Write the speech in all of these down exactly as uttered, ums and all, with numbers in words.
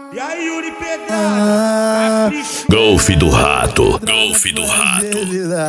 E aí, Yuri Pedrada? Golfe do Rato. Golfe do Rato.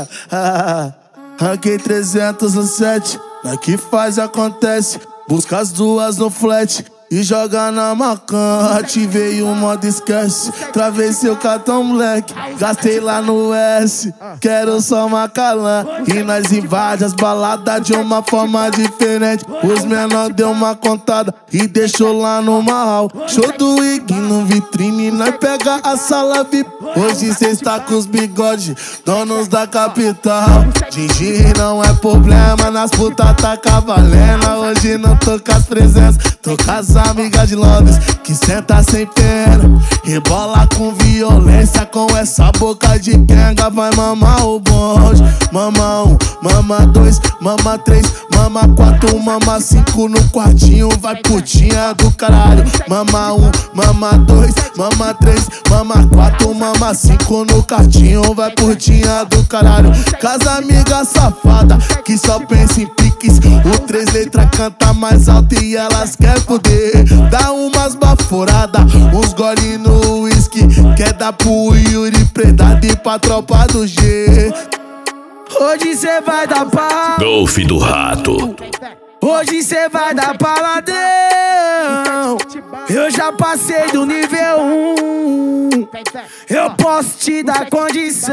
Ranquei trezentos no set. Aqui faz acontece. Busca as duas no flat e joga na macan. Ativei o modo esquece. Travei seu cartão, moleque. Gastei lá no S. Quero só Macalã. E nós invade as baladas de uma forma diferente. Os menor deu uma contada e deixou lá no marral. Show do Ig no vitrine. Nós pega a sala V I P. Hoje cê está com os bigodes, donos da capital. Gigi não é problema. Nas putas tá cavalena. Hoje não tô com as presenças, tô com as amiga de Londres que senta sem pena, rebola com violência, com essa boca de quenga. Vai mamar o bonde. Mama um, mama dois, mama três, mama quatro, mama cinco no quartinho. Vai putinha do caralho. Mama um, mama dois, mama três, mama quatro, mama cinco no quartinho. Vai putinha do caralho. Casa amiga safada que só pensa em piques. O três letras canta mais alto e elas querem poder. Dá umas baforadas, uns gole no whisky. Quer dar pro Yuri Pedrada e pra tropa do G. Hoje cê vai dar pra Golfe do Rato. Hoje cê vai dar pra ladrão. Eu já passei do nível um. Eu posso te dar condição.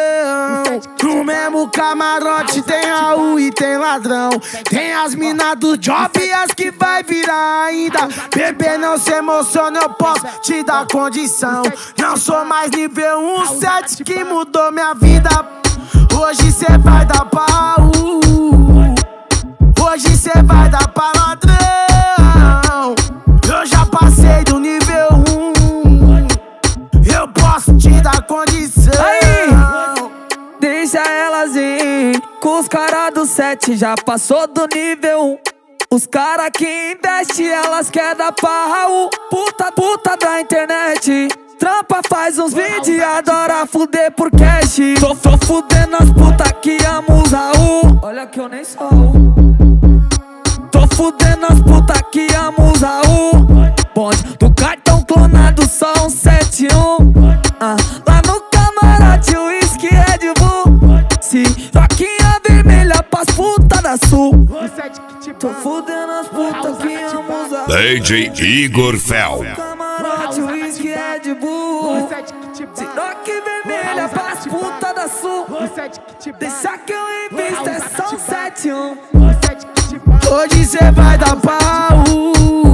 No mesmo camarote tem Raul e tem ladrão. Tem as minas do job e as que vai virar ainda. Bebê, não se emociona, eu posso te dar condição. Não sou mais nível um, sete que mudou minha vida. Hoje cê vai dar pra Raul. Hoje cê vai dar pra ladrão. Eu já passei do nível um. Eu posso te dar condição. Aí, deixa elas ir. Com os caras do sete já passou do nível um. Os caras que investem, elas querem dar pra Raul. Puta, puta da internet. Trampa, faz uns vídeos e adora fuder por cash. Tô, tô fudendo as putas que amam os Raul. Olha que eu nem sou Raul. Tô fudendo as putas que amam os Raul. Bonde do cartão clonado, só um sete um. ah, Lá no camarote, o whisky Red Bull. Se roquinha vermelha pras putas da sul. Tô fudendo as putas que amam os Raul. D J Igor Fel. Camarote, whisky Red Bull. Se roque vermelha pras putas da sul. Deixa que eu invisto, é só um sete um. Hoje cê vai dar pra Raul.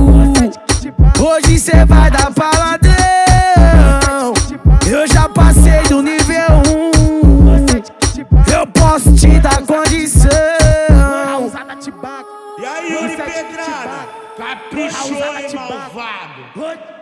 Hoje cê vai dar pra ladrão. Eu já passei do nível um. Eu posso te dar condição. E aí, Yuri Pedrada? Caprichou, hein, malvado?